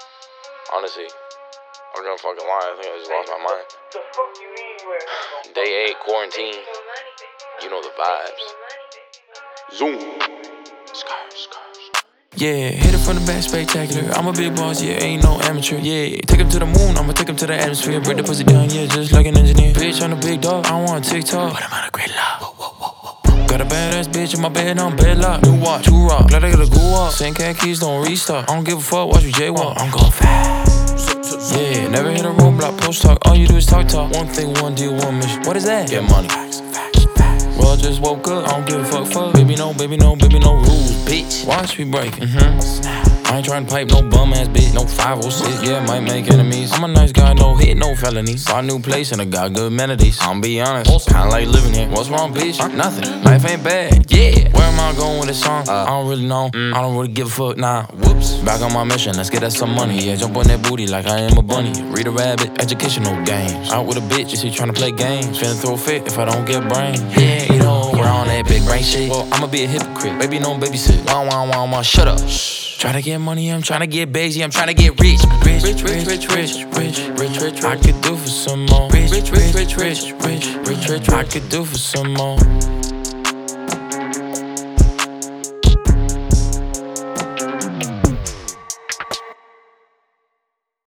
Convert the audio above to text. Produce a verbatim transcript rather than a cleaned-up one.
Honestly, I'm gonna fucking lie. I think I just lost my mind. The fuck you mean where? Day eight, quarantine. You know the vibes. Zoom. Skr, skr. Yeah, hit it from the back, spectacular. I'm a big boss, yeah, ain't no amateur. Yeah, take him to the moon, I'ma take him to the atmosphere. Break the pussy down, yeah, just like an engineer. Bitch, I'm a big dog, I want TikTok, but I'm on a great love. Got a badass bitch in my bed, on bed lock. New watch, two rock, glad I got a goo up. Same cat keys, don't restart. I don't give a fuck, watch me jaywalk. I'm going fast. Yeah, never hit a roadblock, post talk. All you do is talk talk. One thing, one deal, one mission. What is that? Get money. Well, I just woke up, I don't give a fuck, fuck. Baby, no, baby, no, baby, no rules, bitch. Watch me break, mm-hmm. I ain't tryna pipe no bum ass bitch, no five oh six, yeah, might make enemies. I'm a nice guy, no hit, no felonies. Bought a new place and I got good amenities. I'm be honest, kinda like living here. What's wrong, bitch? Nothing. Life ain't bad, yeah. Where am I going with this song? Uh, I don't really know, mm. I don't really give a fuck, nah. Whoops. Back on my mission, let's get us some money. Yeah, jump on that booty like I am a bunny. Read a rabbit, educational games. Out with a bitch, is he tryna play games? Finna throw a fit if I don't get brain. Yeah, you know, we're on that big brain shit. Well, I'ma be a hypocrite. Baby, no babysit. Wah, wah, wah, wah, shut up. Shh. Tryna get money, I'm tryna get busy, I'm tryna get rich. Rich, rich, rich, rich, rich, rich, rich, rich. I could do for some more. Rich, rich, rich, rich, rich, rich, rich, rich. I could do for some more.